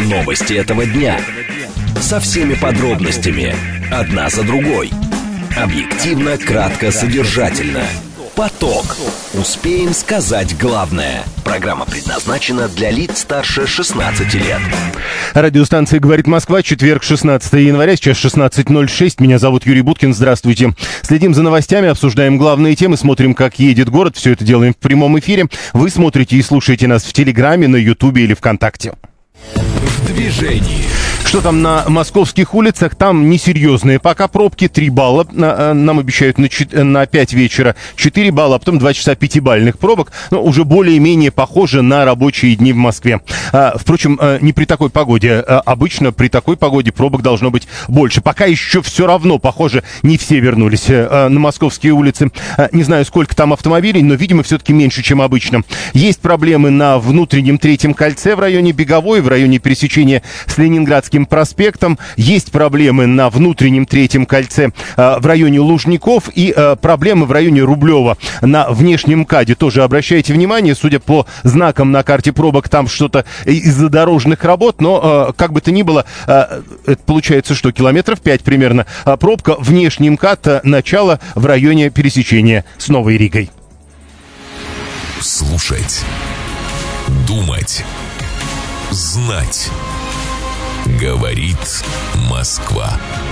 Новости этого дня. Со всеми подробностями. Одна за другой. Объективно, кратко, содержательно. Поток. Успеем сказать главное. Программа предназначена для лиц старше 16 лет. Радиостанция «Говорит Москва», четверг, 16 января, сейчас 16:06. Меня зовут Юрий Буткин, здравствуйте. Следим за новостями, обсуждаем главные темы, смотрим, как едет город. Все это делаем в прямом эфире. Вы смотрите и слушаете нас в Телеграме, на Ютубе или ВКонтакте. В движении. Что там на московских улицах? Там несерьезные пока пробки. 3 балла нам обещают на 5 вечера. 4 балла, а потом 2 часа пятибалльных пробок. Но уже более-менее похоже на рабочие дни в Москве. Впрочем, не при такой погоде. Обычно при такой погоде пробок должно быть больше. Пока еще все равно, похоже, не все вернулись на московские улицы. Не знаю, сколько там автомобилей, но, видимо, все-таки меньше, чем обычно. Есть проблемы на внутреннем третьем кольце в районе Беговой, в районе пересечения с Ленинградским проспектом. Есть проблемы на внутреннем третьем кольце в районе Лужников и проблемы в районе Рублева на внешнем МКАДе. Тоже обращайте внимание, судя по знакам на карте пробок, там что-то из-за дорожных работ, но как бы то ни было, это получается, что километров 5 примерно. Пробка внешний МКАД, начало в районе пересечения с Новой Ригой. Слушать, думать, знать. Говорит Москва.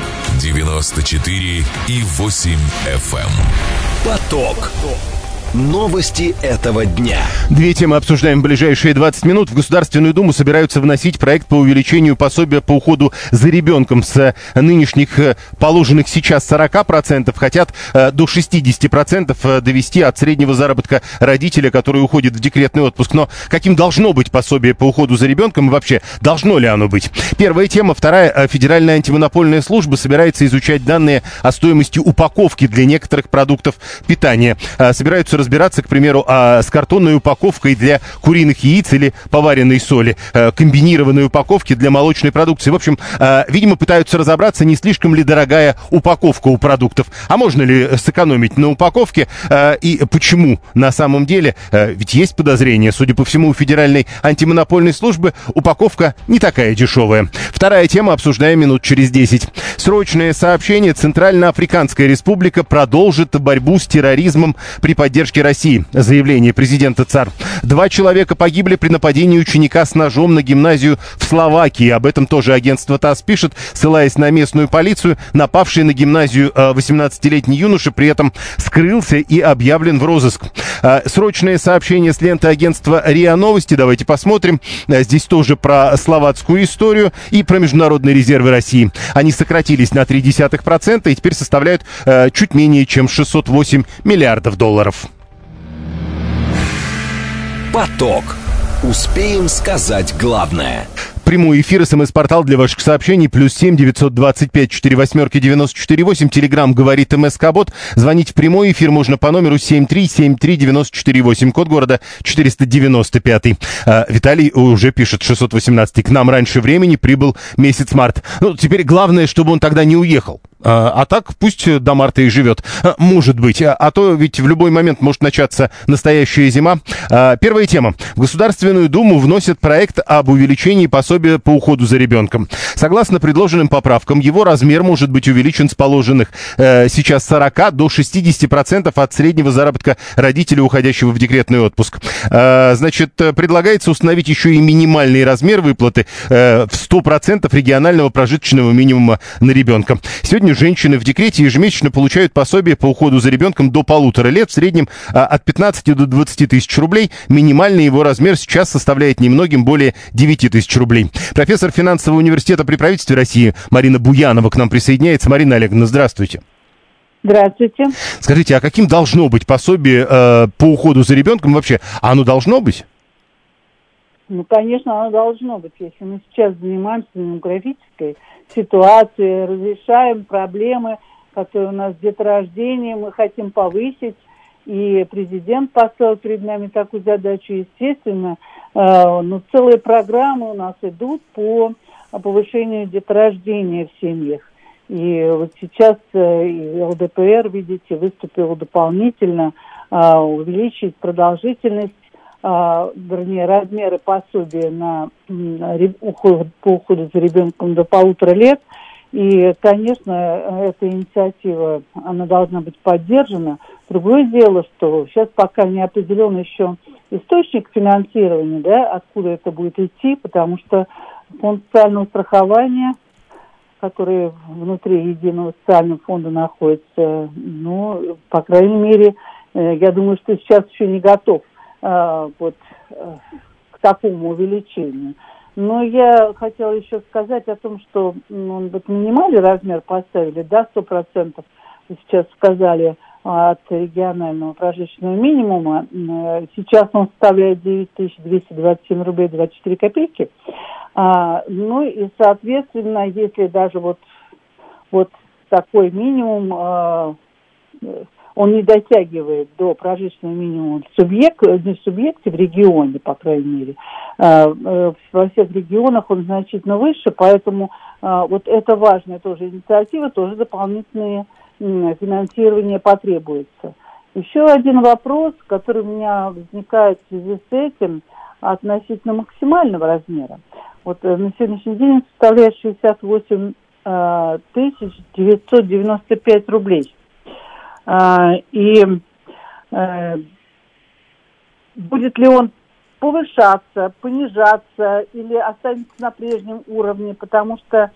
94,8 FM. Поток. Новости этого дня. Две темы обсуждаем в ближайшие 20 минут. В Государственную Думу собираются вносить проект по увеличению пособия по уходу за ребенком. С нынешних положенных сейчас 40% хотят до 60% довести от среднего заработка родителя, который уходит в декретный отпуск. Но каким должно быть пособие по уходу за ребенком и вообще должно ли оно быть? Первая тема. Вторая. Федеральная антимонопольная служба собирается изучать данные о стоимости упаковки для некоторых продуктов питания. Собираются разбираться, к примеру, с картонной упаковкой для куриных яиц или поваренной соли, комбинированной упаковки для молочной продукции. В общем, видимо, пытаются разобраться, не слишком ли дорогая упаковка у продуктов, а можно ли сэкономить на упаковке и почему на самом деле, ведь есть подозрения, судя по всему, у Федеральной антимонопольной службы упаковка не такая дешевая. Вторая тема, обсуждаем минут через 10. Срочное сообщение. Центральноафриканская республика продолжит борьбу с терроризмом при поддержке России. Заявление президента ЦАР. 2 человека погибли при нападении ученика с ножом на гимназию в Словакии. Об этом тоже агентство ТАСС пишет, ссылаясь на местную полицию. Напавший на гимназию 18-летний юноша при этом скрылся и объявлен в розыск. Срочное сообщение с ленты агентства РИА Новости. Давайте посмотрим. Здесь тоже про словацкую историю и про международные резервы России. Они сократились на 0,3% и теперь составляют чуть менее чем $608 миллиардов. Поток. Успеем сказать главное. Прямой эфир, СМС-портал для ваших сообщений, +7 925 48 94 8. Телеграм говорит МСК-бот. Звонить в прямой эфир можно по номеру 7373 94 8. Код города 495. Виталий уже пишет 618. К нам раньше времени прибыл месяц март. Ну, теперь главное, чтобы он тогда не уехал. А так пусть до марта и живет. Может быть. А то ведь в любой момент может начаться настоящая зима. Первая тема. В Государственную Думу вносят проект об увеличении пособия по уходу за ребенком. Согласно предложенным поправкам, его размер может быть увеличен с положенных сейчас 40 до 60% от среднего заработка родителя, уходящего в декретный отпуск. Значит, предлагается установить еще и минимальный размер выплаты в 100% регионального прожиточного минимума на ребенка. Сегодня женщины в декрете ежемесячно получают пособие по уходу за ребенком до 1,5 лет, в среднем от 15 до 20 тысяч рублей. Минимальный его размер сейчас составляет немногим более 9 тысяч рублей. Профессор финансового университета при правительстве России Марина Буянова к нам присоединяется. Марина Олеговна, здравствуйте. Здравствуйте. Скажите, а каким должно быть пособие по уходу за ребенком вообще? А оно должно быть? Ну, конечно, оно должно быть. Если мы сейчас занимаемся демографической ситуацией, разрешаем проблемы, которые у нас с деторождением, мы хотим повысить, и президент поставил перед нами такую задачу, естественно, целые программы у нас идут по повышению деторождения в семьях. И вот сейчас и ЛДПР, видите, выступил дополнительно увеличить продолжительность вернее, размеры пособия по уходу за ребенком до 1,5 лет. И, конечно, эта инициатива, она должна быть поддержана. Другое дело, что сейчас пока не определен еще источник финансирования, да, откуда это будет идти, потому что фонд социального страхования, который внутри единого социального фонда находится, ну, по крайней мере, я думаю, что сейчас еще не готов к такому увеличению. Но я хотела еще сказать о том, что минимальный размер поставили, да, 100%, сейчас сказали, от регионального прожиточного минимума. Сейчас он составляет 9227 рублей 24 копейки. Ну и, соответственно, если даже вот такой минимум, он не дотягивает до прожиточного минимума в субъекте, в регионе, по крайней мере. Во всех регионах он значительно выше, поэтому вот это важная тоже инициатива, тоже дополнительные финансирование потребуется. Еще один вопрос, который у меня возникает в связи с этим, относительно максимального размера. Вот на сегодняшний день он составляет 68 995 рублей. И будет ли он повышаться, понижаться или останется на прежнем уровне, потому что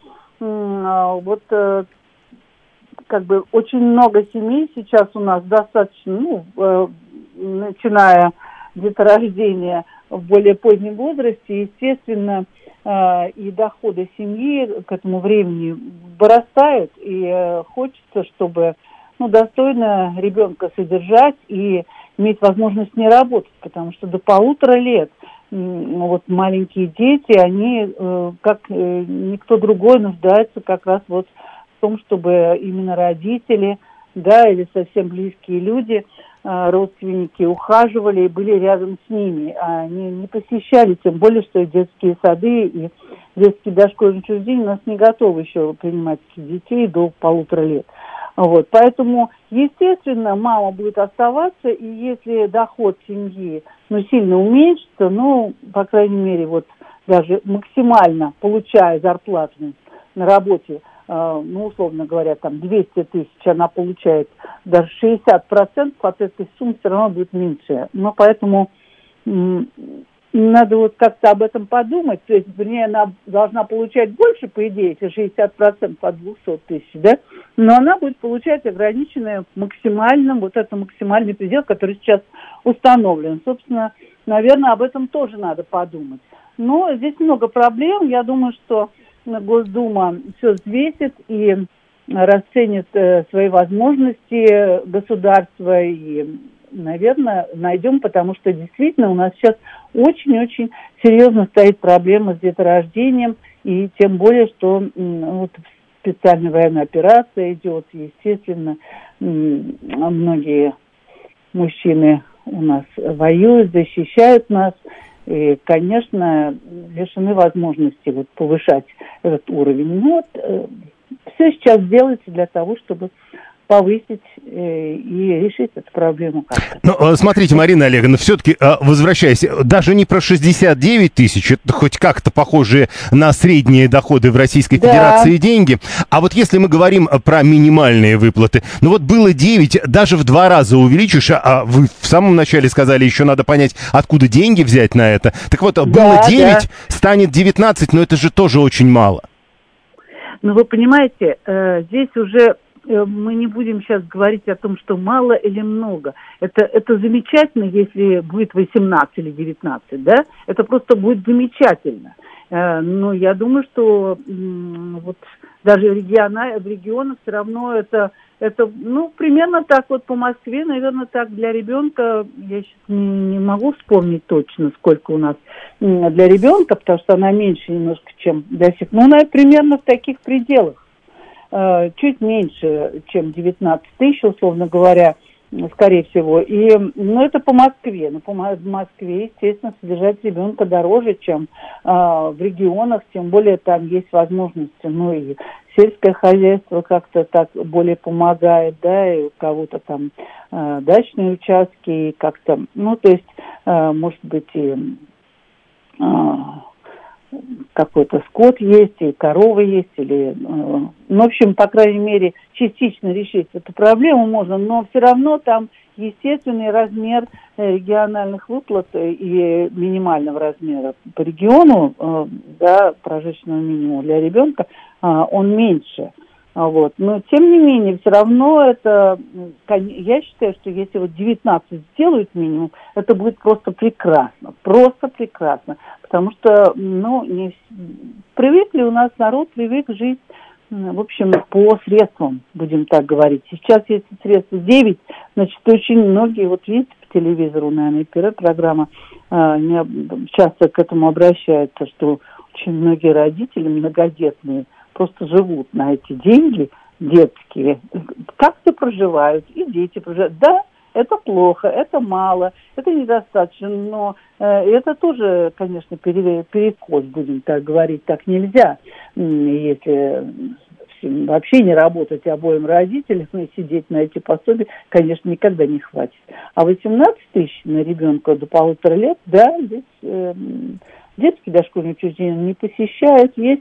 очень много семей сейчас у нас достаточно, начиная где-то рождения в более позднем возрасте, естественно, и доходы семьи к этому времени вырастают, и хочется, чтобы достойно ребенка содержать и иметь возможность не работать, потому что до 1,5 лет маленькие дети, они, как никто другой, нуждаются как раз в том, чтобы именно родители, да, или совсем близкие люди, родственники ухаживали и были рядом с ними, а они не посещали, тем более, что и детские сады, и детские дошкольные учреждения у нас не готовы еще принимать детей до 1,5 лет. Поэтому, естественно, мама будет оставаться, и если доход семьи, сильно уменьшится, по крайней мере, даже максимально получая зарплату на работе, условно говоря, 200 тысяч, она получает даже 60%, от этой суммы все равно будет меньше. Но поэтому надо как-то об этом подумать. То есть, вернее, она должна получать больше, по идее, если 60% от 200 тысяч, да? Но она будет получать ограниченное максимальным, это максимальный предел, который сейчас установлен. Собственно, наверное, об этом тоже надо подумать. Но здесь много проблем. Я думаю, что Госдума все взвесит и расценит свои возможности государства и, наверное, найдем, потому что действительно у нас сейчас очень-очень серьезно стоит проблема с деторождением, и тем более, что специальная военная операция идет, естественно, многие мужчины у нас воюют, защищают нас, и, конечно, лишены возможности повышать этот уровень. Все сейчас делается для того, чтобы повысить и решить эту проблему как-то. Смотрите, Марина Олеговна, все-таки, возвращаясь, даже не про 69 тысяч, это хоть как-то похожие на средние доходы в Российской Федерации деньги, а если мы говорим про минимальные выплаты, было 9, даже в 2 раза увеличишь, а вы в самом начале сказали, еще надо понять, откуда деньги взять на это. Так было 9, станет 19, но это же тоже очень мало. Вы понимаете, здесь уже мы не будем сейчас говорить о том, что мало или много. Это замечательно, если будет 18 или 19, да? Это просто будет замечательно. Но я думаю, что даже в регионах все равно это примерно так по Москве, наверное, так для ребенка, я сейчас не могу вспомнить точно, сколько у нас для ребенка, потому что она меньше немножко, чем для всех, но она примерно в таких пределах. Чуть меньше, чем 19 тысяч, условно говоря, скорее всего. И, это по Москве. В Москве, естественно, содержать ребенка дороже, чем в регионах, тем более там есть возможности, и сельское хозяйство как-то так более помогает, да, и у кого-то там дачные участки, и как-то, то есть может быть, и какой-то скот есть, и корова есть, или, в общем, по крайней мере, частично решить эту проблему можно, но все равно там естественный размер региональных выплат и минимального размера по региону, да, прожиточного минимума для ребенка, он меньше. Вот. Но, тем не менее, все равно это, я считаю, что если вот 19 сделают минимум, это будет просто прекрасно, потому что, привыкли у нас, народ привык жить, в общем, по средствам, будем так говорить. Сейчас, если средства 9, значит, очень многие, вот видите, по телевизору, наверное, первая программа часто к этому обращаются, что очень многие родители многодетные просто живут на эти деньги детские, как-то проживают, и дети проживают. Да, это плохо, это мало, это недостаточно, но это тоже, конечно, перекос, будем так говорить, так нельзя. Если вообще не работать обоим родителям и сидеть на эти пособия, конечно, никогда не хватит. А 18 тысяч на ребенка до 1,5 лет, да, здесь детские дошкольные учреждения не посещают, есть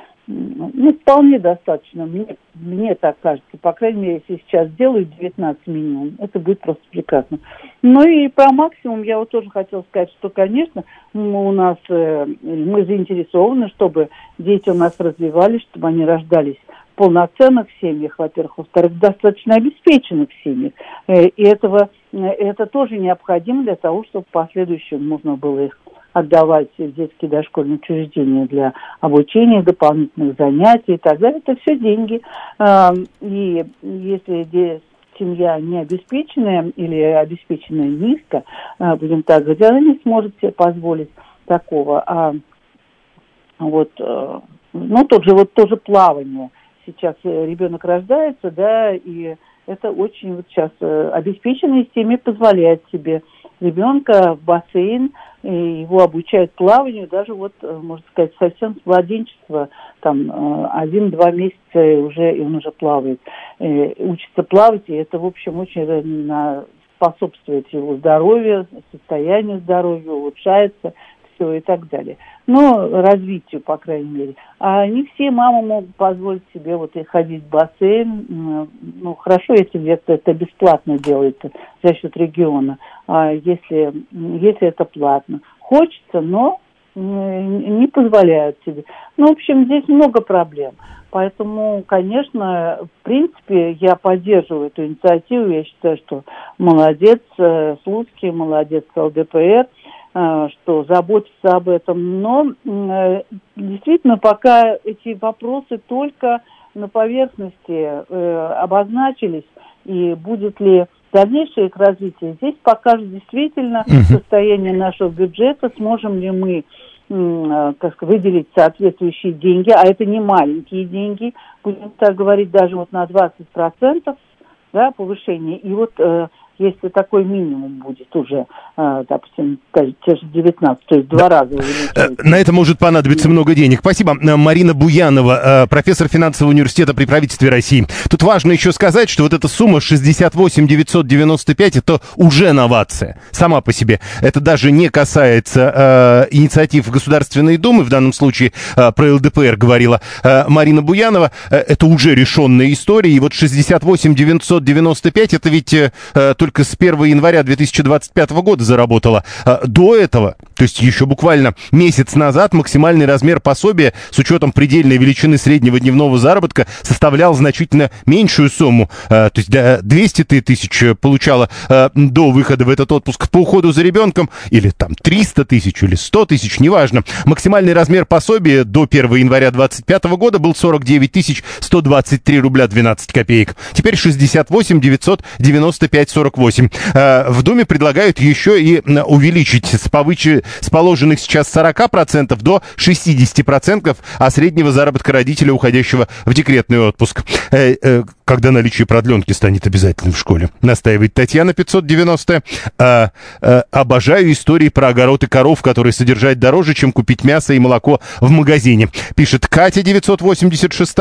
вполне достаточно, мне так кажется. По крайней мере, если сейчас делают 19 минимум, это будет просто прекрасно. Ну и про максимум я вот тоже хотела сказать, что, конечно, мы заинтересованы, чтобы дети у нас развивались, чтобы они рождались в полноценных семьях, во-первых, во-вторых, достаточно обеспеченных семьях. И это тоже необходимо для того, чтобы в последующем можно было их отдавать в детские дошкольные учреждения для обучения, дополнительных занятий и так далее. Это все деньги. И если семья не обеспеченная или обеспеченная низко, будем так говорить, она не сможет себе позволить такого. Тоже плавание. Сейчас ребенок рождается, да, и это очень вот сейчас обеспеченные семьи позволяют себе ребенка в бассейн, и его обучают плаванию, даже можно сказать, совсем с младенчества, там 1-2 месяца и он уже плавает, учится плавать, и это, в общем, очень способствует его здоровью, состоянию здоровья, улучшается все и так далее. Развитию, по крайней мере. А не все мамы могут позволить себе и ходить в бассейн. Хорошо, если это бесплатно делается за счет региона. А если это платно. Хочется, но не позволяют себе. В общем, здесь много проблем. Поэтому, конечно, в принципе, я поддерживаю эту инициативу. Я считаю, что молодец Слуцкий, молодец ЛДПР, что заботится об этом. Но действительно, пока эти вопросы только на поверхности обозначились, и будет ли дальнейшее их развитие, здесь покажет действительно состояние нашего бюджета, сможем ли мы выделить соответствующие деньги, а это не маленькие деньги, будем так говорить, даже на 20%, да, повышение. И если такой минимум будет уже, допустим, те же 19, то есть 2 раза увеличивать. На это может понадобиться много денег. Спасибо. Марина Буянова, профессор финансового университета при правительстве России. Тут важно еще сказать, что эта сумма 68 995 это уже новация сама по себе. Это даже не касается инициатив Государственной Думы, в данном случае про ЛДПР говорила Марина Буянова. Это уже решенная история. И 68 995 это ведь только с 1 января 2025 года заработала. До этого, то есть еще буквально месяц назад, максимальный размер пособия с учетом предельной величины среднего дневного заработка составлял значительно меньшую сумму. То есть 200 тысяч получала до выхода в этот отпуск по уходу за ребенком, или там 300 тысяч, или 100 тысяч, неважно. Максимальный размер пособия до 1 января 2025 года был 49 123 рубля 12 копеек. Теперь 68 995 48. В Думе предлагают еще и увеличить с положенных сейчас 40% до 60% от среднего заработка родителя, уходящего в декретный отпуск. когда наличие продленки станет обязательным в школе, настаивает Татьяна 590. Обожаю истории про огород и коров, которые содержать дороже, чем купить мясо и молоко в магазине. Пишет Катя 986.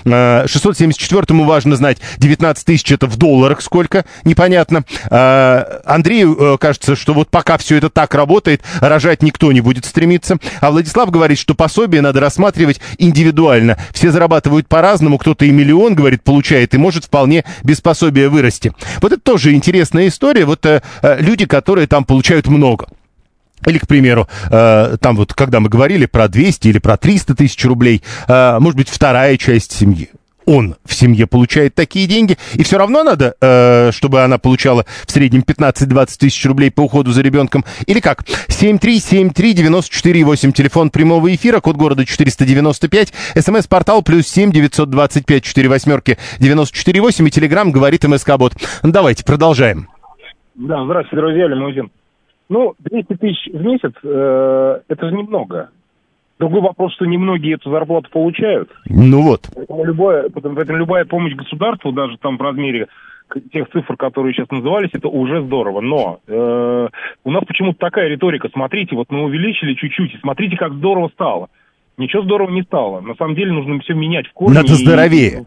674-му важно знать, 19 тысяч это в долларах сколько, непонятно. Андрею кажется, что вот пока все это так работает, рожать никто не будет стремиться. А Владислав говорит, что пособие надо рассматривать индивидуально. Все зарабатывают по-разному, кто-то и миллион, говорит, получает, и может вполне без пособия вырасти. Вот это тоже интересная история. Вот люди, которые там получают много. Или, к примеру, там вот, когда мы говорили про 200 или про 300 тысяч рублей, может быть, вторая часть семьи. Он в семье получает такие деньги, и все равно надо, чтобы она получала в среднем 15-20 тысяч рублей по уходу за ребенком. Или как? 7373948, телефон прямого эфира, код города 495, смс-портал +7 925 48 948 и телеграм говорит МСК-бот. Давайте, продолжаем. Да, здравствуйте, друзья, Лимузин. 200 тысяч в месяц, это же немного. Другой вопрос, что немногие эту зарплату получают. Ну вот. Поэтому любая помощь государству, даже там в размере тех цифр, которые сейчас назывались, это уже здорово. Но у нас почему-то такая риторика. Смотрите, вот мы увеличили чуть-чуть, и смотрите, как здорово стало. Ничего здорово не стало. На самом деле нужно все менять в корне. Надо здоровее.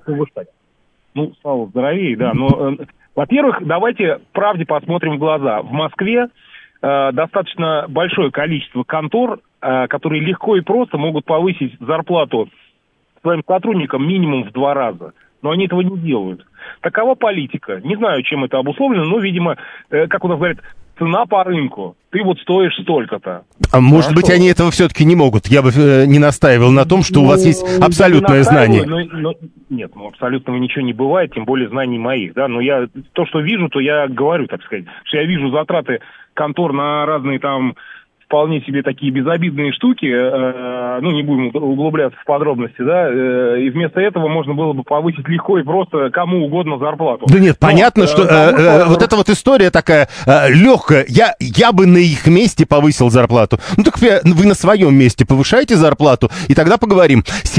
Стало здоровее, да. Но, во-первых, давайте правде посмотрим в глаза. В Москве достаточно большое количество контор, которые легко и просто могут повысить зарплату своим сотрудникам минимум в 2 раза. Но они этого не делают. Такова политика. Не знаю, чем это обусловлено, но, видимо, как у нас говорят, цена по рынку. Ты вот стоишь столько-то. А может быть, они этого все-таки не могут? Я бы не настаивал на том, что у вас есть абсолютное знание. Нет, абсолютного ничего не бывает, тем более знаний моих. Да? Но я то, что вижу, то я говорю, так сказать. Что я вижу затраты контор на разные там вполне себе такие безобидные штуки, не будем углубляться в подробности, да, и вместо этого можно было бы повысить легко и просто кому угодно зарплату. Да нет, понятно, что вот эта вот история такая легкая. Я бы на их месте повысил зарплату. Ну так вы на своем месте повышаете зарплату, и тогда поговорим.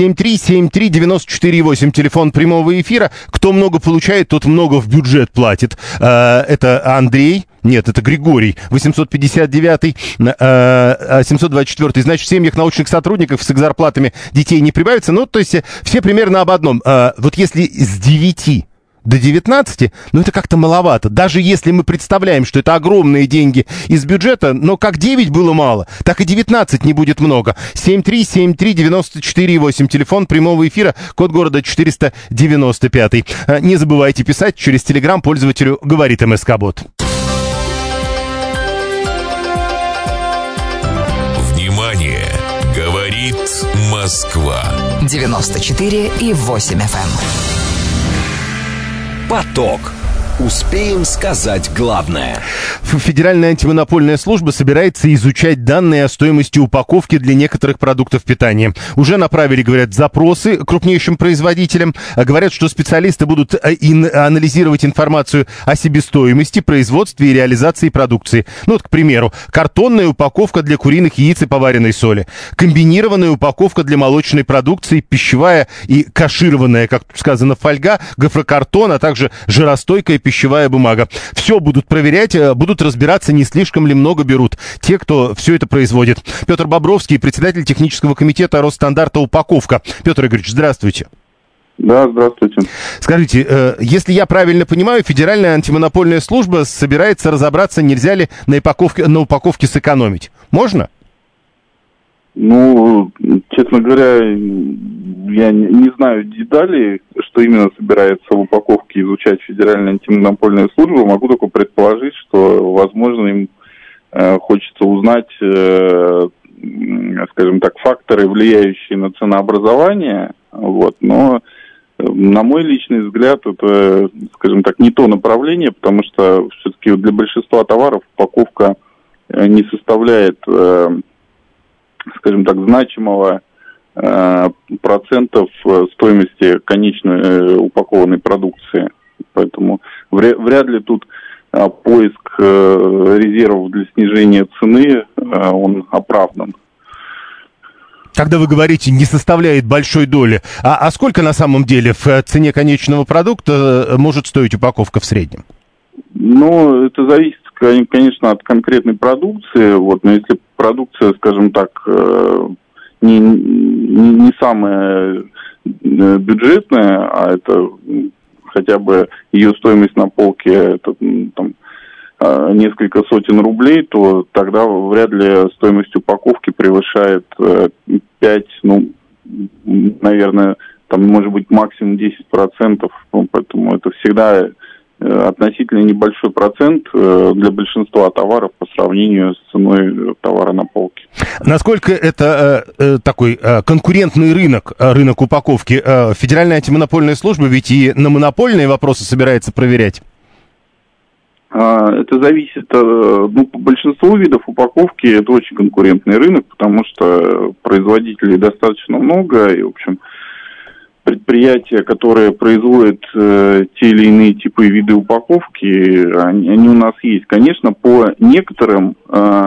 7373948, телефон прямого эфира. Кто много получает, тот много в бюджет платит. Это Андрей. Нет, это Григорий, 859-й, 724-й. Значит, в семьях научных сотрудников с их зарплатами детей не прибавится. Ну, то есть все примерно об одном. Вот если с 9 до 19, это как-то маловато. Даже если мы представляем, что это огромные деньги из бюджета, но как 9 было мало, так и 19 не будет много. 7373948, телефон прямого эфира, код города 495. Не забывайте писать через Телеграм пользователю «Говорит МСК-бот». Говорит Москва. 94,8 FM. Поток. Успеем сказать главное. Федеральная антимонопольная служба собирается изучать данные о стоимости упаковки для некоторых продуктов питания. Уже направили, говорят, запросы крупнейшим производителям. Говорят, что специалисты будут анализировать информацию о себестоимости, производстве и реализации продукции. К примеру, картонная упаковка для куриных яиц и поваренной соли, комбинированная упаковка для молочной продукции, пищевая и кашированная, как сказано, фольга, гофрокартон, а также жиростойкая пищевая бумага. Все будут проверять, будут разбираться, не слишком ли много берут те, кто все это производит. Петр Бобровский, председатель технического комитета Росстандарта «Упаковка». Петр Игоревич, здравствуйте. Да, здравствуйте. Скажите, если я правильно понимаю, Федеральная антимонопольная служба собирается разобраться, нельзя ли на упаковке сэкономить. Можно? Честно говоря, я не знаю деталей, что именно собирается в упаковке изучать Федеральная антимонопольная служба. Могу только предположить, что, возможно, им хочется узнать, скажем так, факторы, влияющие на ценообразование. Но, на мой личный взгляд, это, скажем так, не то направление, потому что все-таки для большинства товаров упаковка не составляет, скажем так, значимого процентов стоимости конечной упакованной продукции. Поэтому вряд ли тут поиск резервов для снижения цены, он оправдан. Когда вы говорите, не составляет большой доли, а сколько на самом деле в цене конечного продукта может стоить упаковка в среднем? Ну, это зависит, конечно, от конкретной продукции. Вот, но если продукция, скажем так, не самая бюджетная, а это хотя бы ее стоимость на полке это, там, несколько сотен рублей, то тогда вряд ли стоимость упаковки превышает 5, ну, наверное, там может быть максимум 10%, поэтому это всегда относительно небольшой процент для большинства товаров по сравнению с ценой товара на полке. Насколько это такой конкурентный рынок упаковки? Федеральная антимонопольная служба ведь и на монопольные вопросы собирается проверять? Это зависит, ну, по большинству видов упаковки это очень конкурентный рынок, потому что производителей достаточно много, и, в общем, предприятия, которые производят те или иные типы и виды упаковки, они у нас есть. Конечно, по некоторым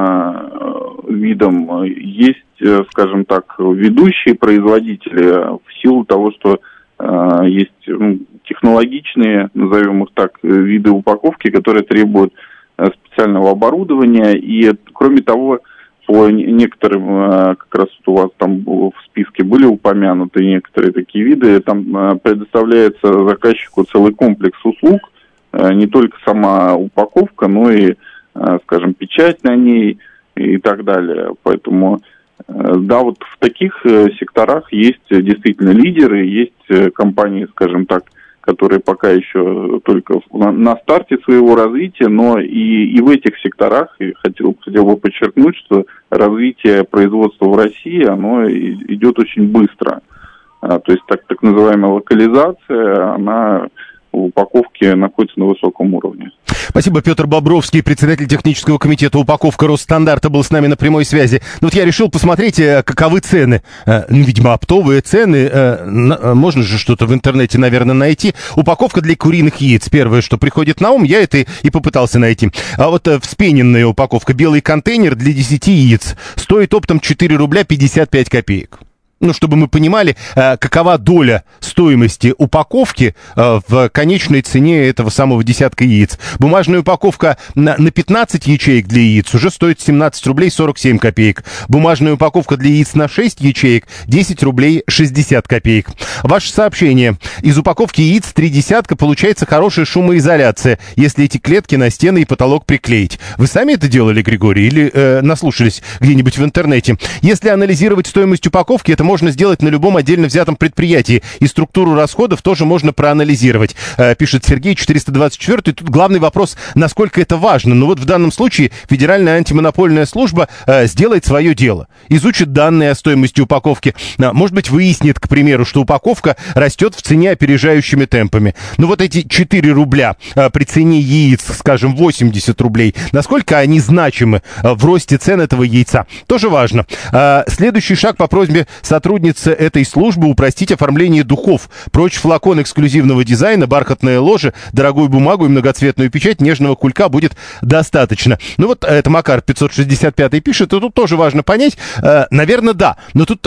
видам есть, скажем так, ведущие производители в силу того, что есть технологичные, назовем их так, виды упаковки, которые требуют специального оборудования. И, кроме того, по некоторым, как раз у вас там в списке были упомянуты некоторые такие виды, там предоставляется заказчику целый комплекс услуг, не только сама упаковка, но и, скажем, печать на ней и так далее. Поэтому, да, вот в таких секторах есть действительно лидеры, есть компании, скажем так, которые пока еще только на старте своего развития, но и в этих секторах, и хотел бы подчеркнуть, что развитие производства в России, оно идет очень быстро. То есть так называемая локализация, она в упаковке находится на высоком уровне. Спасибо. Петр Бобровский, председатель технического комитета «Упаковка Росстандарта», был с нами на прямой связи. Ну вот я решил посмотреть, каковы цены. Видимо, оптовые цены. Можно же что-то в интернете, наверное, найти. Упаковка для куриных яиц. Первое, что приходит на ум, я это и попытался найти. А вот вспененная упаковка, белый контейнер для 10 яиц, стоит оптом 4 рубля 55 копеек. Ну, чтобы мы понимали, какова доля стоимости упаковки в конечной цене этого самого десятка яиц. Бумажная упаковка на 15 ячеек для яиц уже стоит 17 рублей 47 копеек. Бумажная упаковка для яиц на 6 ячеек 10 рублей 60 копеек. Ваше сообщение. Из упаковки яиц 3 десятка получается хорошая шумоизоляция, если эти клетки на стены и потолок приклеить. Вы сами это делали, Григорий, или наслушались где-нибудь в интернете? Если анализировать стоимость упаковки, это можно сделать на любом отдельно взятом предприятии. И структуру расходов тоже можно проанализировать. Пишет Сергей, 424. Тут главный вопрос, насколько это важно. Но вот в данном случае Федеральная антимонопольная служба сделает свое дело. Изучит данные о стоимости упаковки. Может быть, выяснит, к примеру, что упаковка растет в цене опережающими темпами. Но вот эти 4 рубля при цене яиц, скажем, 80 рублей, насколько они значимы в росте цен этого яйца, тоже важно. Следующий шаг по просьбе сотрудницы этой службы — упростить оформление духов. Прочь флакон эксклюзивного дизайна, бархатное ложе, дорогую бумагу и многоцветную печать, нежного кулька будет достаточно. Ну вот это Макар 565 пишет, и тут тоже важно понять, наверное, да, но тут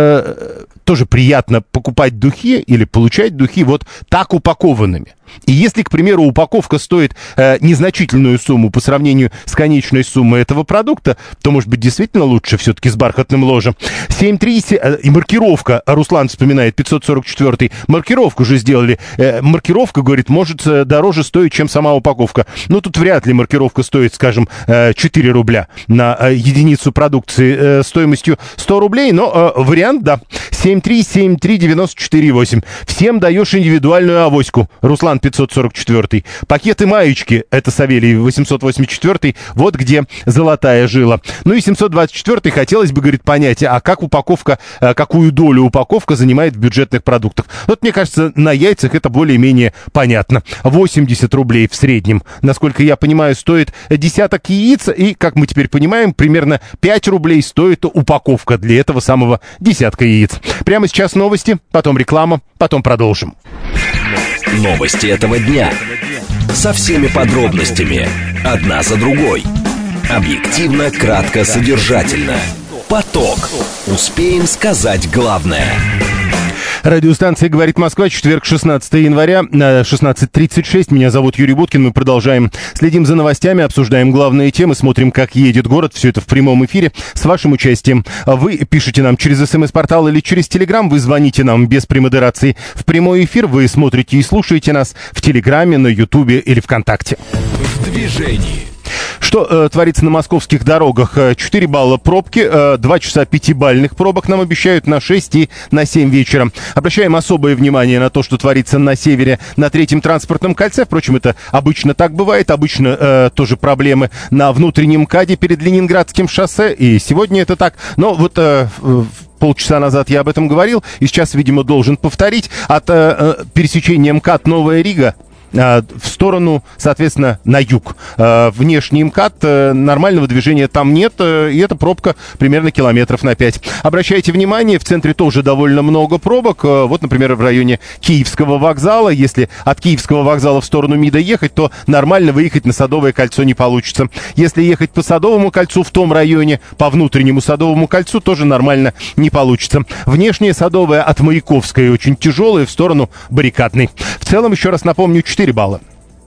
тоже приятно покупать духи или получать духи вот так упакованными. И если, к примеру, упаковка стоит незначительную сумму по сравнению с конечной суммой этого продукта, то, может быть, действительно лучше все-таки с бархатным ложем. 7.3 и маркировка, Руслан вспоминает, 544-й, маркировку же сделали. Маркировка, говорит, может дороже стоить, чем сама упаковка. Но тут вряд ли маркировка стоит, скажем, 4 рубля на единицу продукции стоимостью 100 рублей, но вариант, да. 7.3, всем даешь индивидуальную авоську. Руслан 544. Пакеты маечки, это Савелий 884. Вот где золотая жила. Ну и 724 хотелось бы, говорит, понять, а как упаковка, какую долю упаковка занимает в бюджетных продуктах. Вот мне кажется, на яйцах это более-менее понятно. 80 рублей в среднем, насколько я понимаю, стоит десяток яиц. И, как мы теперь понимаем, примерно 5 рублей стоит упаковка для этого самого десятка яиц. Прямо сейчас новости, потом реклама, потом продолжим. Новости этого дня. Со всеми подробностями. Одна за другой. Объективно, кратко, содержательно. Поток. Успеем сказать главное. Радиостанция «Говорит Москва», четверг, 16 января, 16:36. Меня зовут Юрий Буткин. Мы продолжаем. Следим за новостями, обсуждаем главные темы, смотрим, как едет город. Все это в прямом эфире с вашим участием. Вы пишите нам через СМС-портал или через Телеграм. Вы звоните нам без премодерации в прямой эфир. Вы смотрите и слушаете нас в Телеграме, на Ютубе или ВКонтакте. В движении. Что творится на московских дорогах? 4 балла пробки, 2 часа 5-бальных пробок нам обещают на 6 и на 7 вечера. Обращаем особое внимание на то, что творится на севере, на 3-м транспортном кольце. Впрочем, это обычно так бывает. Обычно тоже проблемы на внутреннем МКАДе перед Ленинградским шоссе. И сегодня это так. Но вот полчаса назад я об этом говорил. И сейчас, видимо, должен повторить. От пересечения МКАД Новая Рига в сторону, соответственно, на юг. Внешний МКАД, нормального движения там нет, и эта пробка примерно километров на 5. Обращайте внимание, в центре тоже довольно много пробок. Вот, например, в районе Киевского вокзала. Если от Киевского вокзала в сторону МИДа ехать, то нормально выехать на Садовое кольцо не получится. Если ехать по Садовому кольцу в том районе, по внутреннему Садовому кольцу, тоже нормально не получится. Внешнее Садовое от Маяковской очень тяжелое в сторону Баррикадной. В целом, еще раз напомню, 4 балла.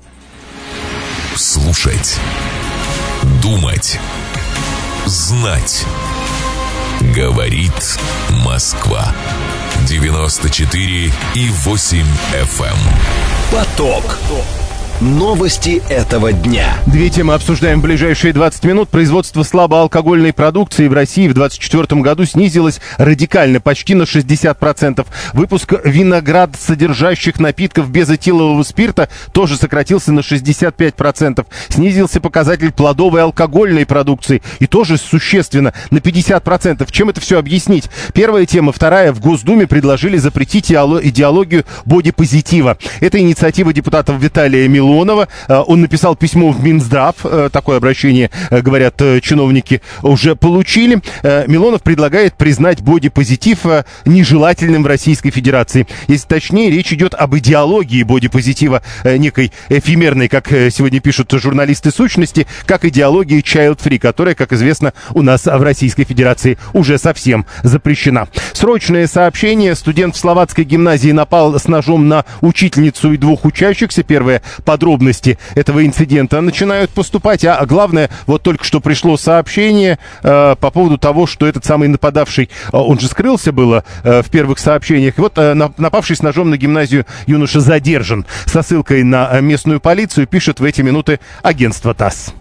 Слушать, думать, знать. Говорит Москва. 94,8 FM. Поток. Новости этого дня. Две темы обсуждаем в ближайшие 20 минут. Производство слабоалкогольной продукции в России в 2024 году снизилось радикально, почти на 60%. Выпуск виноградосодержащих напитков без этилового спирта тоже сократился на 65%. Снизился показатель плодовой алкогольной продукции и тоже существенно, на 50%. Чем это все объяснить? Первая тема. Вторая. В Госдуме предложили запретить идеологию бодипозитива. Это инициатива депутатов Виталия Милонова. Он написал письмо в Минздрав. Такое обращение, говорят, чиновники уже получили. Милонов предлагает признать бодипозитив нежелательным в Российской Федерации. Если точнее, речь идет об идеологии бодипозитива, некой эфемерной, как сегодня пишут журналисты сущности, как идеологии child-free, которая, как известно, у нас в Российской Федерации уже совсем запрещена. Срочное сообщение. Студент в словацкой гимназии напал с ножом на учительницу и 2 учащихся. Первое. Подробности этого инцидента начинают поступать. А главное, вот только что пришло сообщение по поводу того, что этот самый нападавший, он же скрылся было в первых сообщениях. И вот напавший с ножом на гимназию юноша задержан. Со ссылкой на местную полицию пишет в эти минуты агентство ТАСС.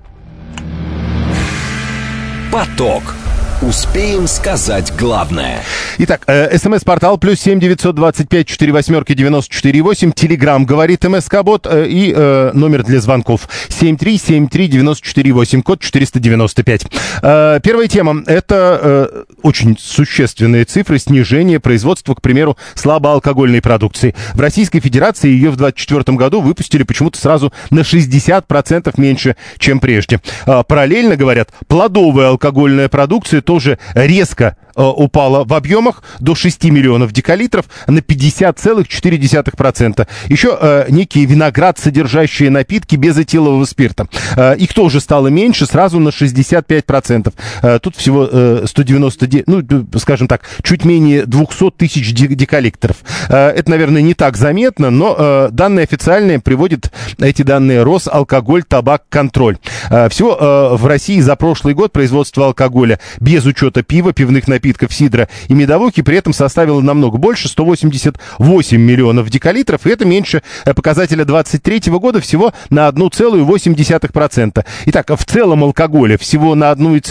Поток. Успеем сказать главное. Итак, СМС-портал +7 925 48 94 8. Телеграм говорит МСК-бот и номер для звонков 7373 94 8, код 495. Первая тема. Это очень существенные цифры снижения производства, к примеру, слабоалкогольной продукции. В Российской Федерации ее в 2024 году выпустили почему-то сразу на 60% меньше, чем прежде. Параллельно, говорят, плодовая алкогольная продукция тоже резко упала в объемах до 6 миллионов декалитров на 50,4%. Еще некие виноград, содержащие напитки без этилового спирта. Их тоже стало меньше, сразу на 65%. Тут всего 199, ну, скажем так, чуть менее 200 тысяч декалитров. Это, наверное, не так заметно, но данные официальные приводит эти данные Росалкоголь-Табак-Контроль. Всего в России за прошлый год производство алкоголя без учета пива, пивных напитков, сидра и медовухи при этом составило намного больше, 188 миллионов декалитров, и это меньше показателя 2023 года всего на 1,8%. Итак, в целом алкоголя всего на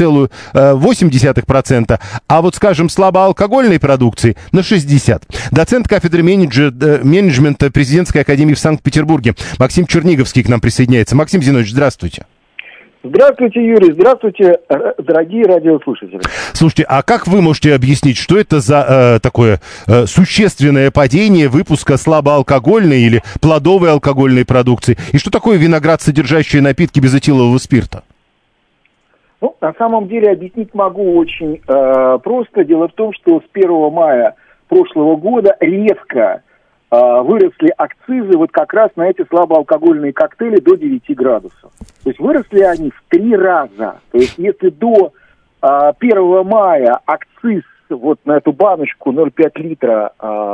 1,8%, а вот, скажем, слабоалкогольной продукции на 60%. Доцент кафедры менеджмента Президентской академии в Санкт-Петербурге Максим Черниговский к нам присоединяется. Максим Зинович, здравствуйте. Здравствуйте, Юрий, здравствуйте, дорогие радиослушатели. Слушайте, а как вы можете объяснить, что это за такое существенное падение выпуска слабоалкогольной или плодовой алкогольной продукции? И что такое виноград, содержащий напитки без этилового спирта? Ну, на самом деле объяснить могу очень просто. Дело в том, что с 1 мая прошлого года резко выросли акцизы вот как раз на эти слабоалкогольные коктейли до 9 градусов. То есть выросли они в 3 раза. То есть если до 1 мая акциз вот на эту баночку 0,5 литра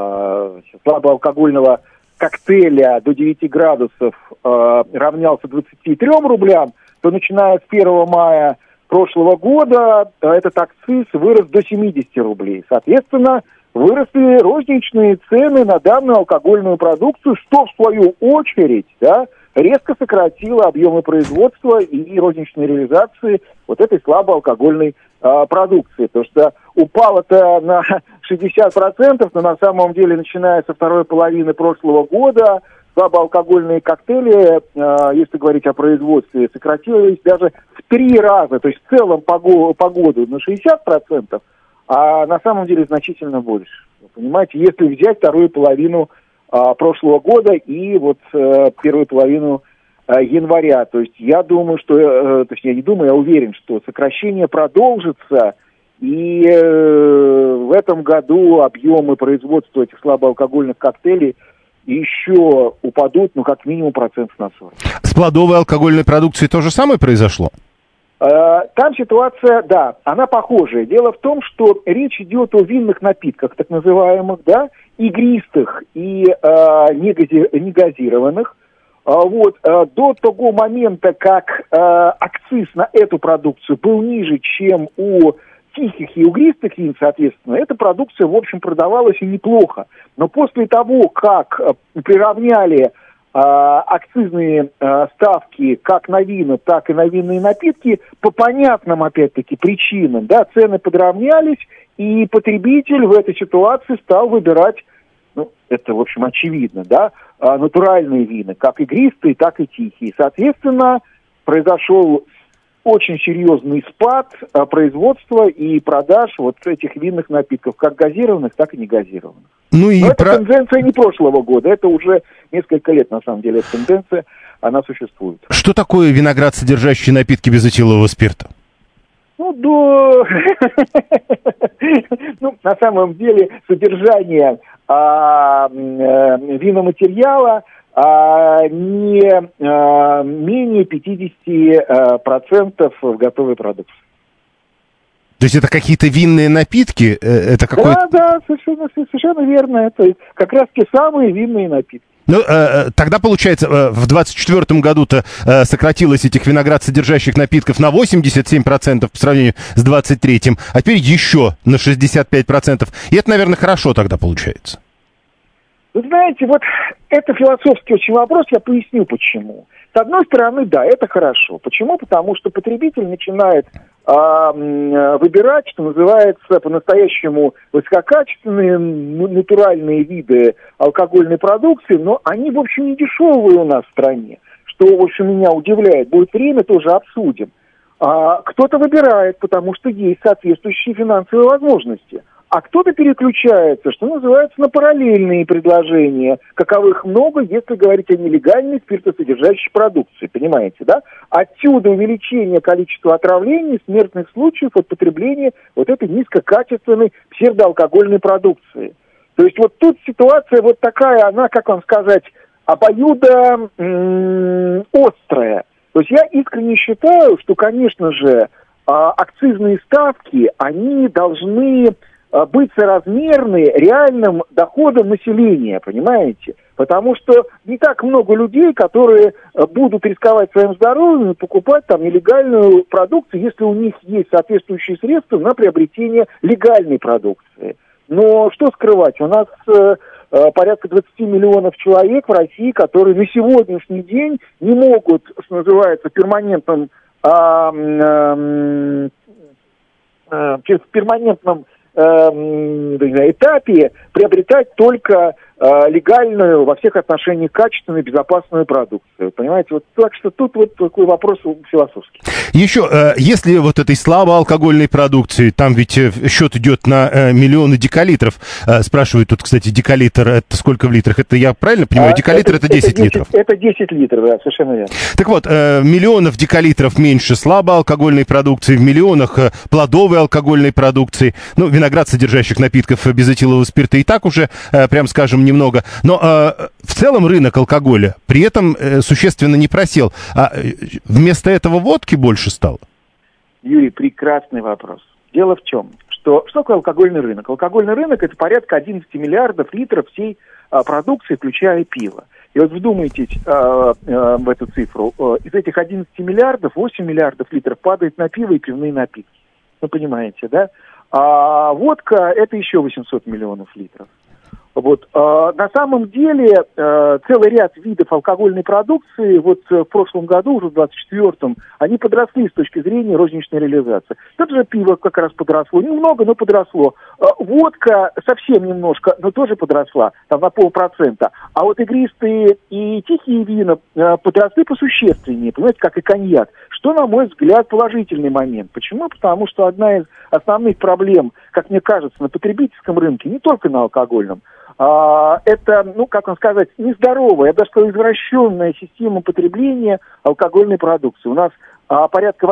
слабоалкогольного коктейля до 9 градусов равнялся 23 рублям, то начиная с 1 мая прошлого года этот акциз вырос до 70 рублей. Соответственно, выросли розничные цены на данную алкогольную продукцию, что в свою очередь, да, резко сократило объемы производства и розничной реализации вот этой слабоалкогольной продукции. Потому что упало-то на 60%, но на самом деле, начиная со второй половины прошлого года, слабоалкогольные коктейли, если говорить о производстве, сократились даже в 3 раза. То есть в целом по году на 60%, а на самом деле значительно больше. Вы понимаете, если взять вторую половину прошлого года и вот первую половину января. То есть я думаю, что, точнее, я не думаю, я уверен, что сокращение продолжится, и в этом году объемы производства этих слабоалкогольных коктейлей еще упадут, ну, как минимум, 40%. С плодовой алкогольной продукцией то же самое произошло? Там ситуация, да, она похожая. Дело в том, что речь идет о винных напитках, так называемых, да, игристых и негазированных. Вот, до того момента, как акциз на эту продукцию был ниже, чем у тихих и игристых вин, соответственно, эта продукция, в общем, продавалась и неплохо. Но после того, как приравняли акцизные ставки как на вина, так и на винные напитки, по понятным, опять-таки, причинам, да, цены подравнялись, и потребитель в этой ситуации стал выбирать, ну, это, в общем, очевидно, да, натуральные вина, как игристые, так и тихие. Соответственно, произошел очень серьезный спад производства и продаж вот этих винных напитков, как газированных, так и негазированных. Ну и но это тенденция не прошлого года, это уже несколько лет, на самом деле, эта тенденция, она существует. Что такое виноград, содержащий напитки без этилового спирта? Ну, на самом деле, содержание виноматериала не менее 50% в готовой продукции. То есть это какие-то винные напитки? Это какой-то... Да, совершенно верно. Это как раз те самые винные напитки. Ну, тогда, получается, в 2024 году-то сократилось этих виноград, содержащих напитков, на 87% по сравнению с 2023, а теперь еще на 65%. И это, наверное, хорошо тогда получается. Вы знаете, вот это философский очень вопрос, я поясню почему. С одной стороны, да, это хорошо. Почему? Потому что потребитель начинает выбирать, что называется, по-настоящему высококачественные, натуральные виды алкогольной продукции, но они, в общем, не дешевые у нас в стране, что, в общем, меня удивляет. Будет время, тоже обсудим. Кто-то выбирает, потому что есть соответствующие финансовые возможности. А кто-то переключается, что называется, на параллельные предложения, каковых много, если говорить о нелегальной спиртосодержащей продукции, понимаете, да? Отсюда увеличение количества отравлений, смертных случаев от потребления вот этой низкокачественной псевдоалкогольной продукции. То есть вот тут ситуация вот такая, она, как вам сказать, обоюдо острая. То есть я искренне считаю, что, конечно же, акцизные ставки, они должны быть соразмерны реальным доходам населения, понимаете? Потому что не так много людей, которые будут рисковать своим здоровьем и покупать там нелегальную продукцию, если у них есть соответствующие средства на приобретение легальной продукции. Но что скрывать, у нас порядка 20 миллионов человек в России, которые на сегодняшний день не могут, что называется, в перманентном этапе приобретать только легальную, во всех отношениях качественную, безопасную продукцию. Понимаете, вот так что тут вот такой вопрос философский. Еще, если вот этой слабоалкогольной продукции, там ведь счет идет на миллионы декалитров, спрашивают тут, кстати, декалитр, это сколько в литрах? Это я правильно понимаю? Декалитр это 10 литров. Это 10 литров, да, совершенно верно. Так вот, миллионов декалитров меньше слабоалкогольной продукции, в миллионах плодовой алкогольной продукции, ну, виноград, содержащих напитков без этилового спирта, и так уже, прям скажем, немного. Но в целом рынок алкоголя при этом существенно не просел. А вместо этого водки больше стало? Юрий, прекрасный вопрос. Дело в чем? Что такое алкогольный рынок? Алкогольный рынок – это порядка 11 миллиардов литров всей продукции, включая пиво. И вот вдумайтесь в эту цифру. Из этих 11 миллиардов 8 миллиардов литров падает на пиво и пивные напитки. Вы понимаете, да? А водка – это еще 800 миллионов литров. Вот. На самом деле целый ряд видов алкогольной продукции вот в прошлом году, уже в 24-м, они подросли с точки зрения розничной реализации. Это же пиво как раз подросло. Немного, но подросло. Водка совсем немножко, но тоже подросла, там на 0,5%. А вот игристые и тихие вина подросли посущественнее, понимаете, как и коньяк. Что, на мой взгляд, положительный момент. Почему? Потому что одна из основных проблем, как мне кажется, на потребительском рынке, не только на алкогольном, это, как вам сказать, нездоровая, я бы даже сказал, извращенная система потребления алкогольной продукции. У нас порядка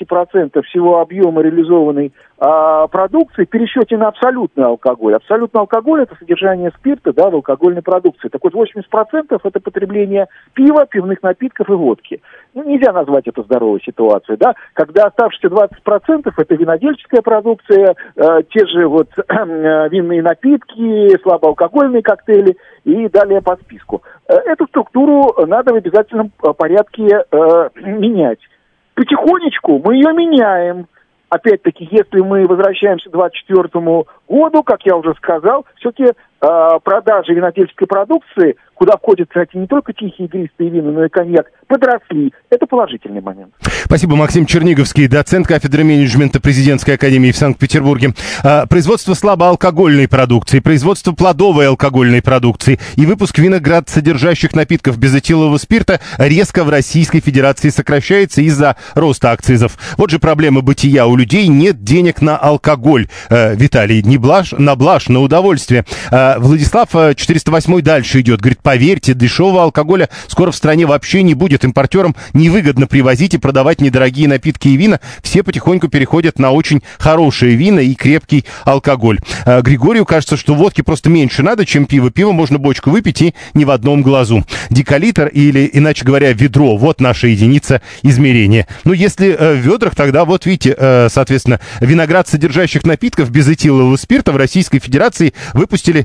80% всего объема реализованной продукции в пересчете на абсолютный алкоголь. Абсолютный алкоголь – это содержание спирта, да, в алкогольной продукции. Так вот, 80% – это потребление пива, пивных напитков и водки. Нельзя назвать это здоровой ситуацией, да, когда оставшиеся 20% – это винодельческая продукция, те же вот винные напитки, слабоалкогольные коктейли и далее по списку. Эту структуру надо в обязательном порядке менять. Потихонечку мы ее меняем. Опять-таки, если мы возвращаемся к 2024 году, как я уже сказал, все-таки продажи винодельческой продукции, куда входят, кстати, не только тихие игристые вина, но и коньяк, подросли. Это положительный момент. Спасибо. Максим Черниговский, доцент кафедры менеджмента Президентской академии в Санкт-Петербурге. Производство слабоалкогольной продукции, производство плодовой алкогольной продукции и выпуск виноград-содержащих напитков без этилового спирта резко в Российской Федерации сокращается из-за роста акцизов. Вот же проблема бытия. У людей нет денег на алкоголь. Виталий, не блажь, на блажь, на удовольствие. Владислав 408 дальше идет. Говорит, поверьте, дешевого алкоголя скоро в стране вообще не будет. Импортерам невыгодно привозить и продавать недорогие напитки и вина. Все потихоньку переходят на очень хорошие вина и крепкий алкоголь. Григорию кажется, что водки просто меньше надо, чем пиво. Пиво можно бочку выпить и не в одном глазу. Декалитр или, иначе говоря, ведро. Вот наша единица измерения. Если в ведрах, тогда вот видите, соответственно, виноград содержащих напитков без этилового спирта в Российской Федерации выпустили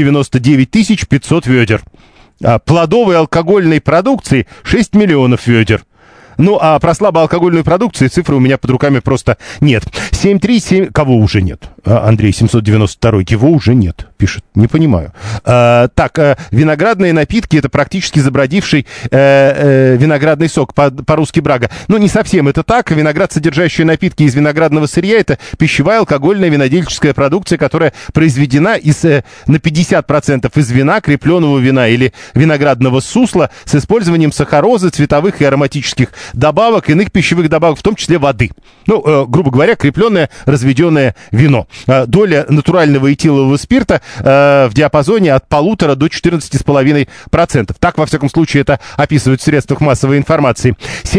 199 500 ведер. Плодовой алкогольной продукции 6 миллионов ведер. А про слабоалкогольную продукцию цифры у меня под руками просто нет. 737... Кого уже нет? Андрей 792. Его уже нет, пишет. Не понимаю. Виноградные напитки — это практически забродивший виноградный сок, по-русски брага. Не совсем это так. Виноград, содержащий напитки из виноградного сырья, это пищевая алкогольная винодельческая продукция, которая произведена на 50% из вина, крепленого вина или виноградного сусла с использованием сахарозы, цветовых и ароматических добавок, иных пищевых добавок, в том числе воды. Грубо говоря, крепленное разведенное вино. Доля натурального этилового спирта в диапазоне от 1,5 до 14,5%. Так, во всяком случае, это описывают в средствах массовой информации.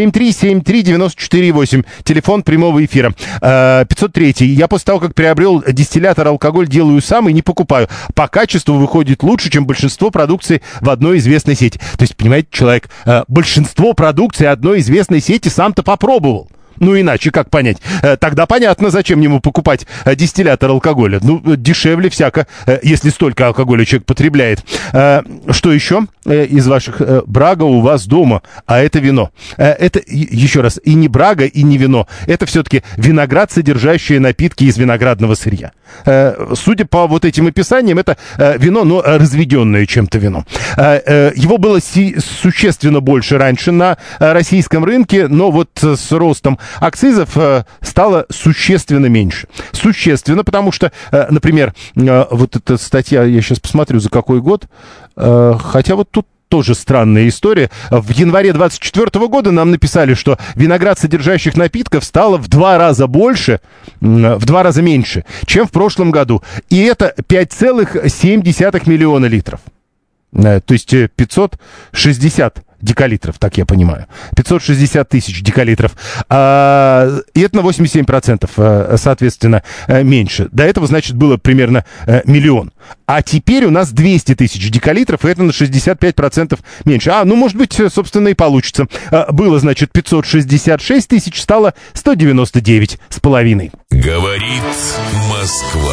7373948, телефон прямого эфира. 503. Я после того, как приобрел дистиллятор, алкоголь делаю сам и не покупаю. По качеству выходит лучше, чем большинство продукции в одной известной сети. То есть, понимаете, человек большинство продукции одной известной сети сам-то попробовал. Иначе как понять? Тогда понятно, зачем ему покупать дистиллятор алкоголя. Дешевле всяко, если столько алкоголя человек потребляет. Что еще из ваших? Брага у вас дома, а это вино. Это, еще раз, и не брага, и не вино. Это все-таки виноград, содержащие напитки из виноградного сырья. Судя по вот этим описаниям, это вино, но разведенное чем-то вино. Его было существенно больше раньше на российском рынке, но вот с ростом акцизов стало существенно меньше. Существенно, потому что, например, вот эта статья, я сейчас посмотрю, за какой год, хотя вот тут тоже странная история. В январе 2024 года нам написали, что виноград, содержащих напитков, стало в 2 раза больше, в 2 раза меньше, чем в прошлом году. И это 5,7 миллиона литров. То есть 560 декалитров, так я понимаю. 560 тысяч декалитров. И это на 87%, соответственно, меньше. До этого, значит, было примерно миллион. А теперь у нас 200 тысяч декалитров, и это на 65% меньше. Может быть, собственно, и получится. Было, значит, 566 тысяч, стало 199,5. Говорит Москва.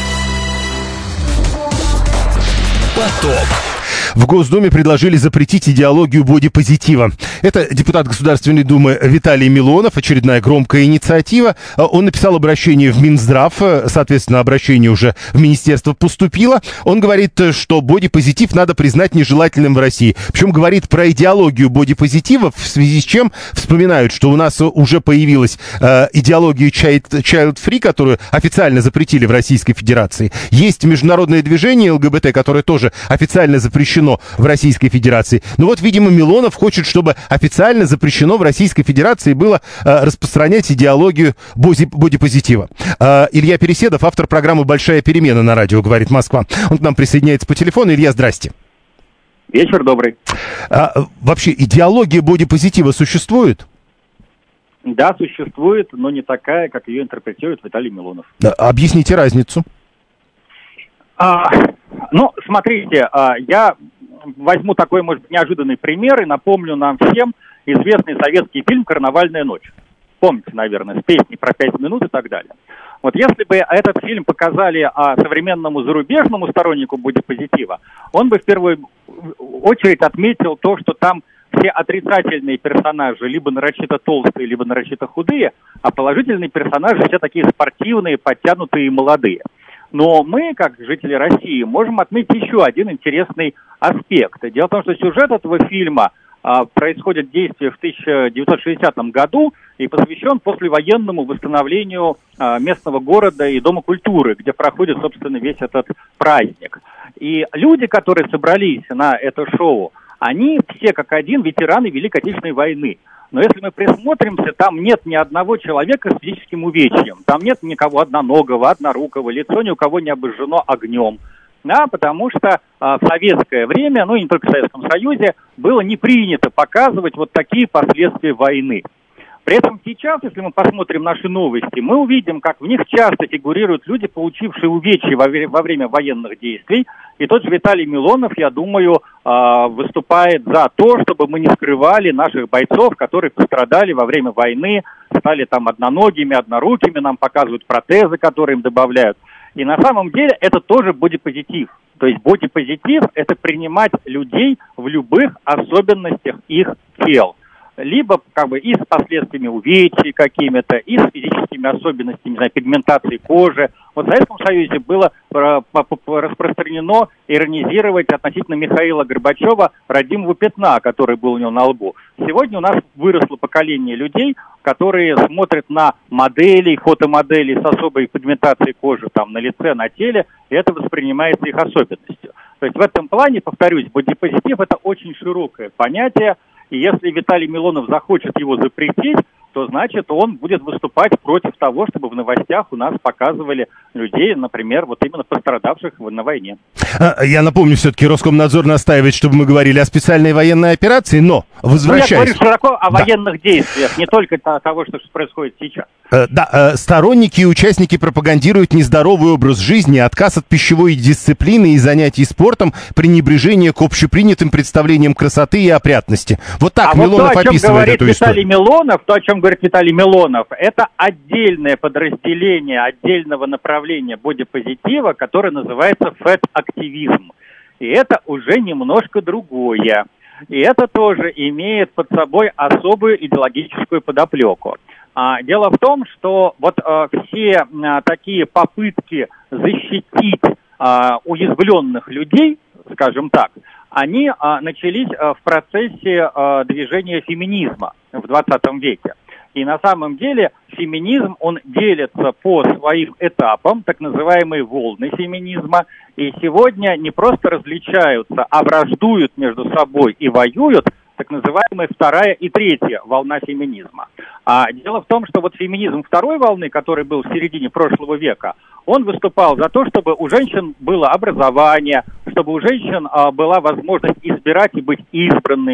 Поток. В Госдуме предложили запретить идеологию бодипозитива. Это депутат Государственной Думы Виталий Милонов, очередная громкая инициатива. Он написал обращение в Минздрав, соответственно, обращение уже в министерство поступило. Он говорит, что бодипозитив надо признать нежелательным в России. Причем говорит про идеологию бодипозитива, в связи с чем вспоминают, что у нас уже появилась идеология Child Free, которую официально запретили в Российской Федерации. Есть международное движение ЛГБТ, которое тоже официально запрещено в Российской Федерации. Видимо, Милонов хочет, чтобы официально запрещено в Российской Федерации было распространять идеологию бодипозитива. Илья Переседов, автор программы «Большая перемена» на радио «Говорит Москва». Он к нам присоединяется по телефону. Илья, здрасте. Вечер добрый. Вообще, идеология бодипозитива существует? Да, существует, но не такая, как ее интерпретирует Виталий Милонов. Объясните разницу. Смотрите, я возьму такой, может быть, неожиданный пример и напомню нам всем известный советский фильм «Карнавальная ночь». Помните, наверное, с песней про 5 минут и так далее. Если бы этот фильм показали современному зарубежному стороннику бодипозитива, он бы в первую очередь отметил то, что там все отрицательные персонажи либо нарочито толстые, либо нарочито худые, а положительные персонажи все такие спортивные, подтянутые и молодые. Но мы, как жители России, можем отметить еще один интересный аспект. Дело в том, что сюжет этого фильма происходит действие в 1960 году и посвящен послевоенному восстановлению местного города и Дома культуры, где проходит, собственно, весь этот праздник. И люди, которые собрались на это шоу, они все как один ветераны Великой Отечественной войны. Но если мы присмотримся, там нет ни одного человека с физическим увечьем, там нет никого одноногого, однорукого, лицо ни у кого не обожжено огнем. Да, потому что в советское время, и не только в Советском Союзе, было не принято показывать такие последствия войны. При этом сейчас, если мы посмотрим наши новости, мы увидим, как в них часто фигурируют люди, получившие увечья во время военных действий. И тот же Виталий Милонов, я думаю, выступает за то, чтобы мы не скрывали наших бойцов, которые пострадали во время войны, стали там одноногими, однорукими, нам показывают протезы, которые им добавляют. И на самом деле это тоже бодипозитив. То есть бодипозитив – это принимать людей в любых особенностях их тел. Либо и с последствиями увечий какими-то, и с физическими особенностями, пигментации кожи. В Советском Союзе было распространено иронизировать относительно Михаила Горбачева родимого пятна, который был у него на лбу. Сегодня у нас выросло поколение людей, которые смотрят на моделей, фотомоделей с особой пигментацией кожи на лице, на теле, и это воспринимается их особенностью. То есть в этом плане, повторюсь, бодипозитив – это очень широкое понятие. И если Виталий Милонов захочет его запретить, то значит он будет выступать против того, чтобы в новостях у нас показывали людей, например, именно пострадавших на войне. Я напомню, все-таки Роскомнадзор настаивает, чтобы мы говорили о специальной военной операции, но возвращаясь... Я говорю широко о военных действиях, не только того, что происходит сейчас. Сторонники и участники пропагандируют нездоровый образ жизни, отказ от пищевой дисциплины и занятий спортом, пренебрежение к общепринятым представлениям красоты и опрятности. Так Милонов описывает эту историю. То, о чем говорит Виталий Милонов, это отдельное подразделение отдельного направления бодипозитива, которое называется фэт-активизм. И это уже немножко другое. И это тоже имеет под собой особую идеологическую подоплеку. Дело в том, что все такие попытки защитить уязвленных людей, скажем так, они начались в процессе движения феминизма в 20 веке. И на самом деле феминизм, он делится по своим этапам, так называемые волны феминизма. И сегодня не просто различаются, а враждуют между собой и воюют так называемая вторая и третья волна феминизма. Дело в том, что феминизм второй волны, который был в середине прошлого века, он выступал за то, чтобы у женщин было образование, чтобы у женщин была возможность избирать и быть избранными,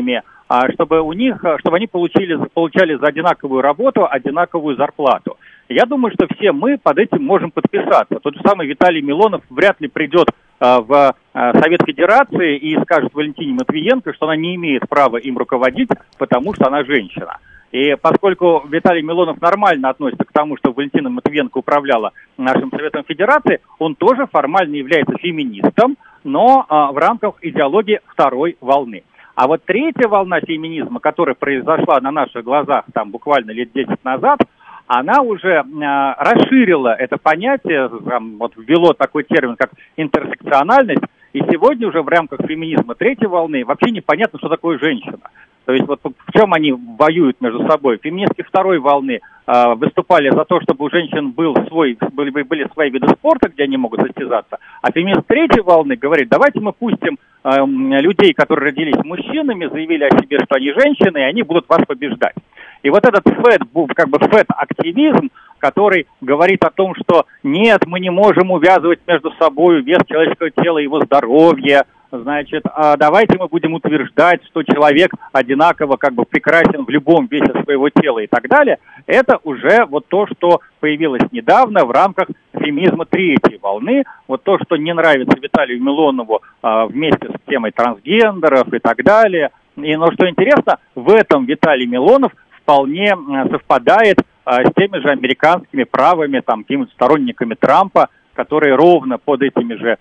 чтобы они получали за одинаковую работу одинаковую зарплату. Я думаю, что все мы под этим можем подписаться. Тот же самый Виталий Милонов вряд ли придет в Совет Федерации и скажет Валентине Матвиенко, что она не имеет права им руководить, потому что она женщина. И поскольку Виталий Милонов нормально относится к тому, что Валентина Матвиенко управляла нашим Советом Федерации, он тоже формально является феминистом, но в рамках идеологии второй волны. А вот третья волна феминизма, которая произошла на наших глазах там буквально лет 10 назад, она уже расширила это понятие, ввело такой термин, как интерсекциональность, и сегодня уже в рамках феминизма третьей волны вообще непонятно, что такое женщина. То есть вот в чем они воюют между собой. Феминистки второй волны выступали за то, чтобы у женщин были свои виды спорта, где они могут состязаться, а феминист третьей волны говорит, давайте мы пустим людей, которые родились мужчинами, заявили о себе, что они женщины, и они будут вас побеждать. И вот этот фэт-активизм, который говорит о том, что нет, мы не можем увязывать между собой вес человеческого тела и его здоровье, значит, давайте мы будем утверждать, что человек одинаково прекрасен в любом весе своего тела и так далее, это уже вот то, что появилось недавно в рамках феминизма третьей волны, вот то, что не нравится Виталию Милонову вместе с темой трансгендеров и так далее. Но что интересно, в этом Виталий Милонов вполне совпадает с теми же американскими правыми, какими-то сторонниками Трампа, которые ровно под этими же,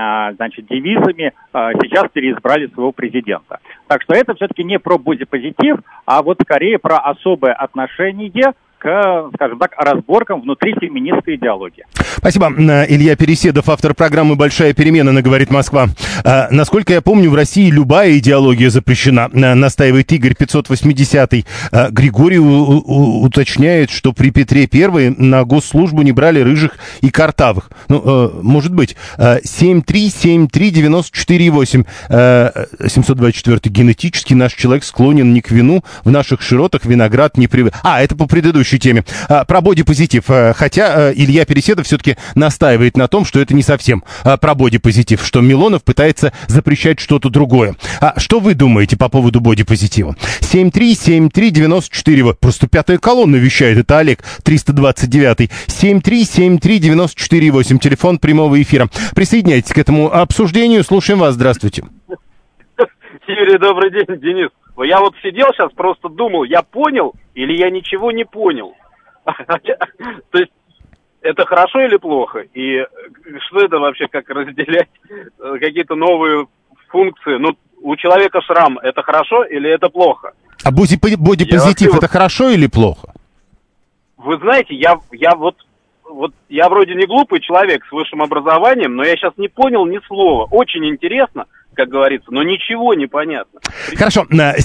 девизами сейчас переизбрали своего президента. Так что это все-таки не про бодипозитив, а вот скорее про особое отношение к, скажем так, разборкам внутри феминистской идеологии. Спасибо. Илья Переседов, автор программы «Большая перемена» на «Говорит Москва». Насколько я помню, в России любая идеология запрещена, настаивает Игорь 580-й. Григорий уточняет, что при Петре I на госслужбу не брали рыжих и картавых. Может быть. 7373948. 724-й. Генетически наш человек склонен не к вину. В наших широтах виноград не привык. Это по предыдущей теме. Про бодипозитив. Хотя Илья Переседов все-таки настаивает на том, что это не совсем про бодипозитив, что Милонов пытается запрещать что-то другое. Что вы думаете по поводу бодипозитива? 7373948. Просто пятая колонна вещает. Это Олег, 329-й. 7373948. Телефон прямого эфира. Присоединяйтесь к этому обсуждению. Слушаем вас. Здравствуйте. Юрий, добрый день, Денис. Я вот сидел сейчас, просто думал, я понял или я ничего не понял. То есть это хорошо или плохо? И что это вообще, как разделять какие-то новые функции? У человека шрам, это хорошо или это плохо? А бодипозитив это хорошо или плохо? Вы знаете, я вроде не глупый человек с высшим образованием, но я сейчас не понял ни слова. Очень интересно, как говорится, но ничего не понятно. Хорошо,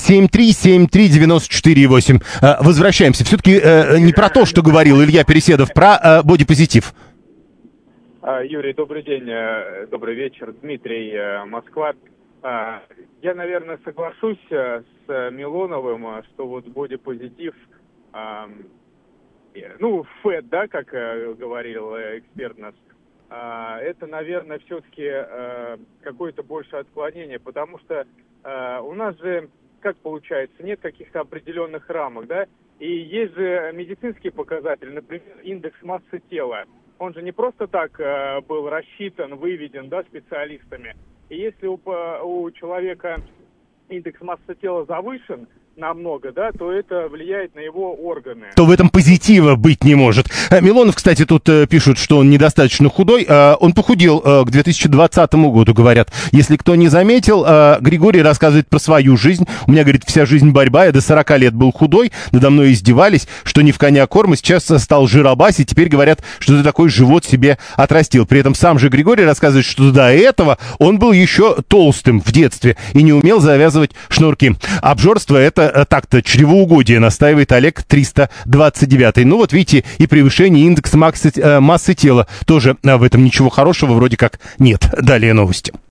7373948. Возвращаемся. Все-таки не про то, что говорил Илья Переседов, про бодипозитив. Юрий, добрый день, добрый вечер. Дмитрий, Москва. Я, наверное, соглашусь с Милоновым, что вот бодипозитив, ФЭД, да, как говорил эксперт наш, это, наверное, все-таки какое-то большее отклонение, потому что у нас же, как получается, нет каких-то определенных рамок, да, и есть же медицинские показатели, например, индекс массы тела. Он же не просто так был рассчитан, выведен, да, специалистами. И если у человека индекс массы тела завышен намного, да, то это влияет на его органы. То в этом позитива быть не может. Милонов, кстати, тут пишут, что он недостаточно худой. Он похудел к 2020 году, говорят. Если кто не заметил, Григорий рассказывает про свою жизнь. У меня, говорит, вся жизнь борьба. Я до 40 лет был худой, надо мной издевались, что не в коня корм, и сейчас стал жиробасить. Теперь говорят, что ты такой живот себе отрастил. При этом сам же Григорий рассказывает, что до этого он был еще толстым в детстве и не умел завязывать шнурки. Обжорство — это так-то чревоугодие, настаивает Олег, 329-й. Ну вот видите, и превышение индекса массы тела тоже в этом ничего хорошего вроде как нет. Далее новости.